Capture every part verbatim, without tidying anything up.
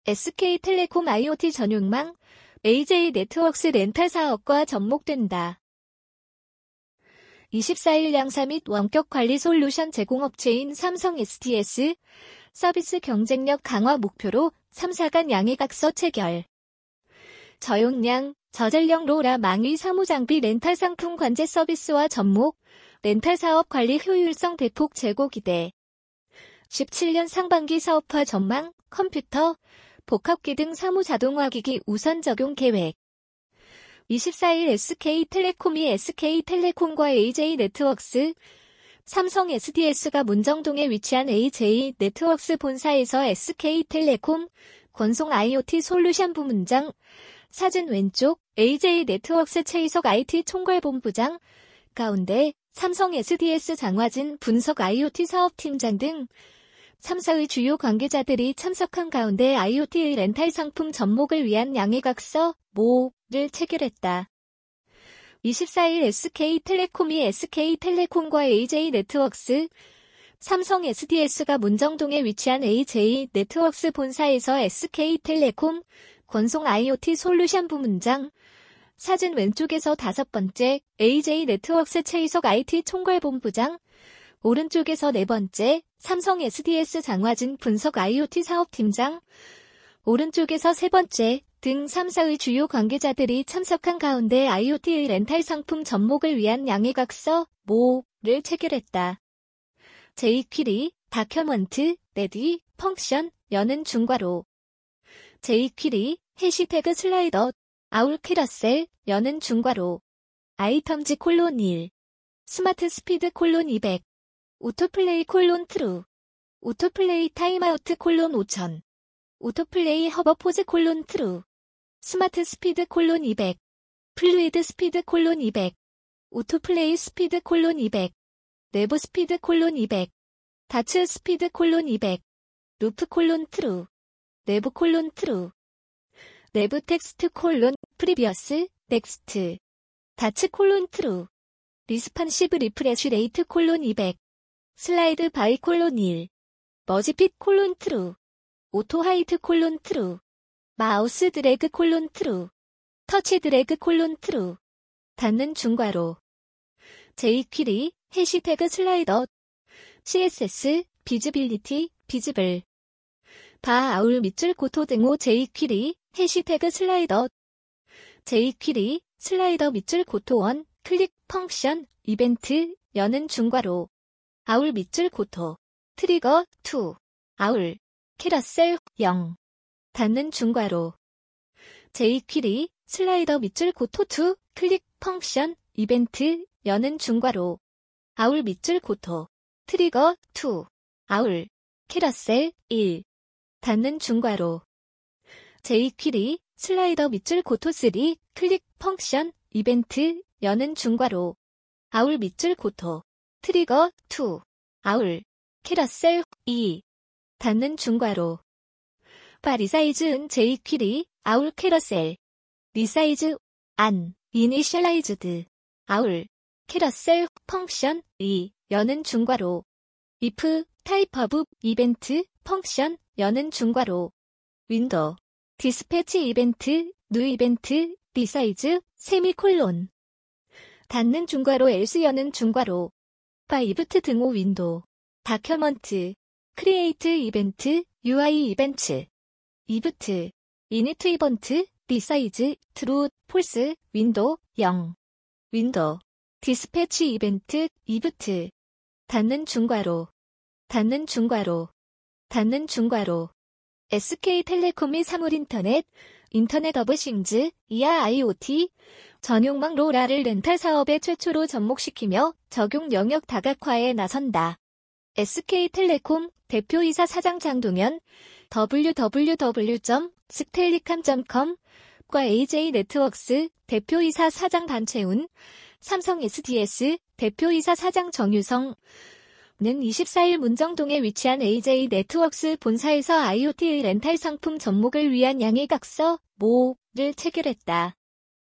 에스케이텔레콤 아이오티 전용망 에이제이네트웍스 렌탈 사업과 접목된다. 이십사일 양사 및 원격 관리 솔루션 제공업체인 삼성 에스디에스 서비스 경쟁력 강화 목표로 삼 사 간 양해각서 체결. 저용량, 저전력 로라 망위 사무장비 렌탈 상품 관제 서비스와 접목, 렌탈 사업 관리 효율성 대폭 제고 기대. 십칠 년 상반기 사업화 전망, 컴퓨터, 복합기 등 사무 자동화기기 우선 적용 계획. 이십사일 에스케이텔레콤이 에스케이텔레콤과 에이제이네트웍스, 삼성 에스디에스가 문정동에 위치한 에이제이네트웍스 본사에서 에스케이텔레콤, 권송 아이오티 솔루션 부문장, 사진 왼쪽, 에이제이네트웍스 최희석 아이티 총괄본부장, 가운데 삼성 에스디에스 장화진 분석 아이오티 사업팀장 등 삼 사의 주요 관계자들이 참석한 가운데 아이오티의 렌탈 상품 접목을 위한 양해각서 모를 체결했다. 이십사일 에스케이텔레콤이 에스케이텔레콤과 에이제이네트웍스, 삼성 에스디에스가 문정동에 위치한 에이제이네트웍스 본사에서 에스케이텔레콤, 권송 아이오티 솔루션 부문장, 사진 왼쪽에서 다섯 번째, 에이제이네트웍스 최희석 아이티 총괄본부장, 오른쪽에서 네 번째, 삼성 에스디에스 장화진 분석 아이오티 사업팀장, 오른쪽에서 세 번째 등 삼 사의 주요 관계자들이 참석한 가운데 아이오티의 렌탈 상품 접목을 위한 양해각서 모를 체결했다. 제이퀴리, 다큐먼트, 레디, 펑션, 여는 중괄호. 제이퀴리, 해시태그 슬라이더, 아울 캐러셀, 여는 중괄호. 아이텀즈 콜론 일. 스마트 스피드 콜론 이백. 오토플레이 콜론 트루. 오토플레이 타임아우트 콜론 오천. 오토플레이 허버포즈 콜론 트루. 스마트 스피드 콜론 이백. 플루이드 스피드 콜론 이백. 오토플레이 스피드 콜론 이백. 내부 스피드 콜론 이백. 다츠 스피드 콜론 이백. 루프 콜론 트루. 내부 콜론 트루. 내부 텍스트 콜론 프리비어스 넥스트. 다츠 콜론 트루. 리스판시브 리프레쉬 레이트 콜론 이백. 슬라이드 바이 콜론 일. 머지핏 콜론 트루. 오토 하이트 콜론 트루. 마우스 드래그 콜론 트루. 터치 드래그 콜론 트루. 닫는 중괄호. 제이퀴리, 해시태그 슬라이더. 씨에스에스, 비즈빌리티, 비즈블. 바 아울 밑줄 고토 등호 제이퀴리, 해시태그 슬라이더. 제이퀴리, 슬라이더 밑줄 고토 원, 클릭 펑션, 이벤트, 여는 중괄호. 아울 밑줄 고토. 트리거, 이. 아울. 캐러셀, 영. 닫는 중괄호. 제이퀴리, 슬라이더 밑줄 고토 이, 클릭 펑션, 이벤트, 여는 중괄호. 아울 밑줄 고토. 트리거, 이. 아울. 캐러셀, 일. 닫는 중괄호. 제이퀴리, 슬라이더 밑줄 고토 삼, 클릭 펑션, 이벤트, 여는 중괄호. 아울 밑줄 고토. 트리거, 이. 아울. 캐러셀, 이. 닫는 중괄호. 바 리사이즈 은 제이퀴리, 아울 캐러셀. 리사이즈, 안, 이니셜라이즈드. 아울. 캐러셀, 펑션, 이, 여는 중괄호. if, 타입 오브, 이벤트, 펑션, 여는 중괄호. 윈도우. 디스패치 이벤트, 뉴 이벤트, 리사이즈, 세미콜론. 닫는 중괄호 else 여는 중괄호. 바 이브트 등호 윈도우. 다큐먼트. 크리에이트 이벤트, 유아이 이벤트. 이브트. 이니트 이번트, 리사이즈, 트루, 폴스, 윈도우, 영. 윈도우. 디스패치 이벤트, 이브트. 닫는 중괄호. 닫는 중괄호. 닫는 중괄호. 에스케이텔레콤이 사물인터넷, 인터넷 오브 싱즈, 이아 아이오티, 전용망 로라를 렌탈 사업에 최초로 접목시키며 적용 영역 다각화에 나선다. 에스케이텔레콤 대표이사 사장 장동현, 더블유 더블유 더블유 점 스텔리캄 점 컴과 에이제이네트웍스 대표이사 사장 반채훈, 삼성 에스디에스 대표이사 사장 정유성, 는 이십사일 문정동에 위치한 에이제이네트웍스 본사에서 아이오티의 렌탈 상품 접목을 위한 양해각서 모를 체결했다.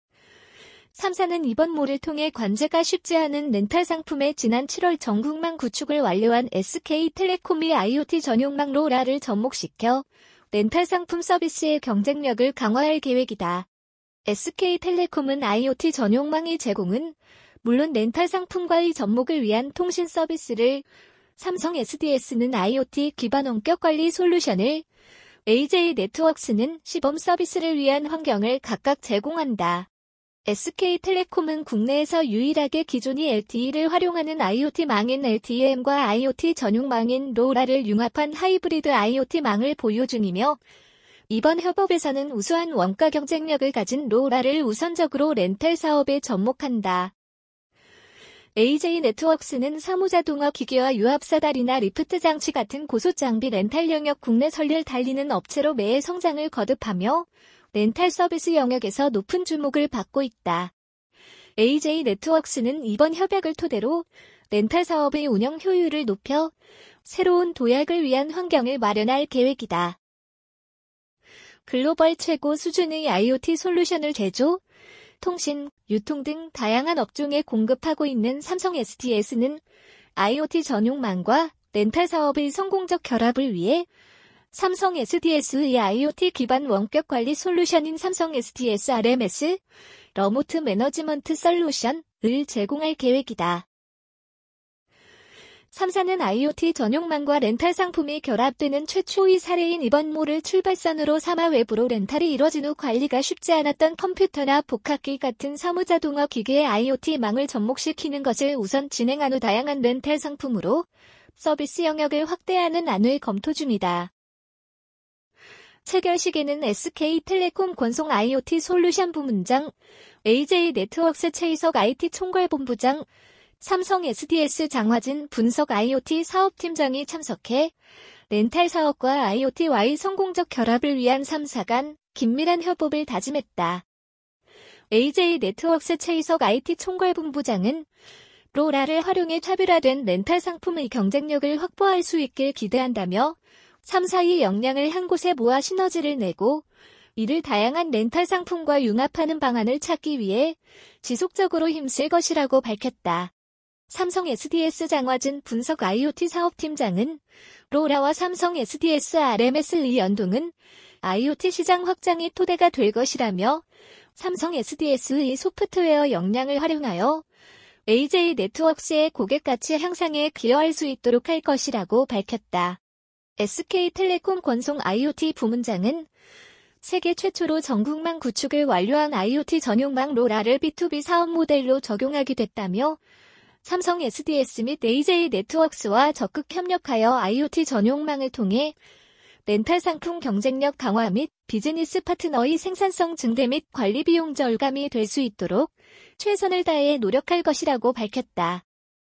삼 사는 이번 모를 통해 관제가 쉽지 않은 렌탈 상품의 지난 칠월 전국망 구축을 완료한 에스케이텔레콤이 아이오티 전용망 로라를 접목시켜 렌탈 상품 서비스의 경쟁력을 강화할 계획이다. 에스케이텔레콤은 아이오티 전용망의 제공은 물론 렌탈 상품과의 접목을 위한 통신 서비스를, 삼성 에스디에스는 아이오티 기반 원격 관리 솔루션을, 에이제이네트워크스는 시범 서비스를 위한 환경을 각각 제공한다. 에스케이텔레콤은 국내에서 유일하게 기존이 엘티이를 활용하는 아이오티 망인 엘티이엠과 아이오티 전용망인 로라를 융합한 하이브리드 아이오티 망을 보유 중이며, 이번 협업에서는 우수한 원가 경쟁력을 가진 로라를 우선적으로 렌탈 사업에 접목한다. 에이제이네트워크스는 사무자동화 기기와 유압사다리나 리프트 장치 같은 고수장비 렌탈 영역 국내 선를 달리는 업체로 매해 성장을 거듭하며 렌탈 서비스 영역에서 높은 주목을 받고 있다. 에이제이네트워크스는 이번 협약을 토대로 렌탈 사업의 운영 효율을 높여 새로운 도약을 위한 환경을 마련할 계획이다. 글로벌 최고 수준의 아이오티 솔루션을 제조, 통신, 유통 등 다양한 업종에 공급하고 있는 삼성 에스디에스는 아이오티 전용망과 렌탈 사업의 성공적 결합을 위해 삼성 에스디에스의 아이오티 기반 원격 관리 솔루션인 삼성 에스디에스 알엠에스, 러모트 매너지먼트 솔루션을 제공할 계획이다. 삼사는 아이오티 전용망과 렌탈 상품이 결합되는 최초의 사례인 이번모를 출발선으로 삼아 외부로 렌탈이 이뤄진 후 관리가 쉽지 않았던 컴퓨터나 복합기 같은 사무자동화 기기의 아이오티 망을 접목시키는 것을 우선 진행한 후 다양한 렌탈 상품으로 서비스 영역을 확대하는 안을 검토 중이다. 체결식에는 에스케이텔레콤 권송 아이오티 솔루션 부문장, 에이제이네트워크스 최희석 아이티 총괄본부장, 삼성 에스디에스 장화진 분석 아이오티 사업팀장이 참석해 렌탈 사업과 아이오티와의 성공적 결합을 위한 삼사 간 긴밀한 협업을 다짐했다. 에이제이네트워크스 최희석 아이티 총괄본부장은 로라를 활용해 차별화된 렌탈 상품의 경쟁력을 확보할 수 있길 기대한다며 삼사의 역량을 한 곳에 모아 시너지를 내고 이를 다양한 렌탈 상품과 융합하는 방안을 찾기 위해 지속적으로 힘쓸 것이라고 밝혔다. 삼성 에스디에스 장화진 분석 아이오티 사업팀장은 로라와 삼성 에스디에스 알엠에스의 연동은 아이오티 시장 확장의 토대가 될 것이라며 삼성 에스디에스의 소프트웨어 역량을 활용하여 에이제이네트워크스의 고객 가치 향상에 기여할 수 있도록 할 것이라고 밝혔다. 에스케이텔레콤 권송 아이오티 부문장은 세계 최초로 전국망 구축을 완료한 아이오티 전용망 로라를 비투비 사업 모델로 적용하게 됐다며 삼성 에스디에스 및 에이제이네트워크스와 적극 협력하여 아이오티 전용망을 통해 렌탈 상품 경쟁력 강화 및 비즈니스 파트너의 생산성 증대 및 관리 비용 절감이 될 수 있도록 최선을 다해 노력할 것이라고 밝혔다.